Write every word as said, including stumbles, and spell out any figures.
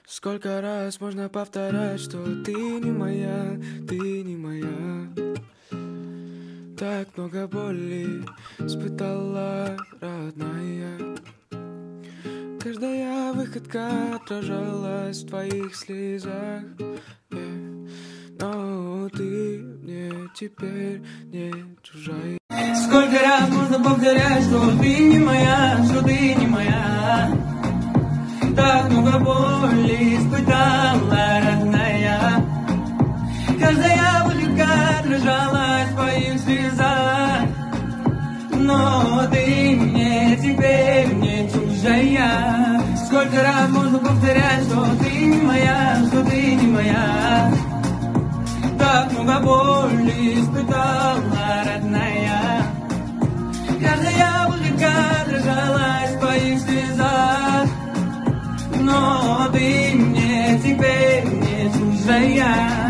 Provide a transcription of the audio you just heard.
Сколько раз можно повторять, что ты не моя, ты не моя. Так много боли испытала, родная. Каждая выходка отражалась в твоих слезах, yeah. Но ты мне теперь не чужая. Сколько раз можно повторять, что ты не моя, что ты не моя. Так много боли испытала, родная. Каждая выходка отражалась в твоих слезах. Но ты мне теперь не чужая. Сколько раз можно повторять, что ты не моя, что ты не моя. Так много боли испытала, родная. Каждая выходка отражалась в твоих слезах. Но ты мне теперь не чужая.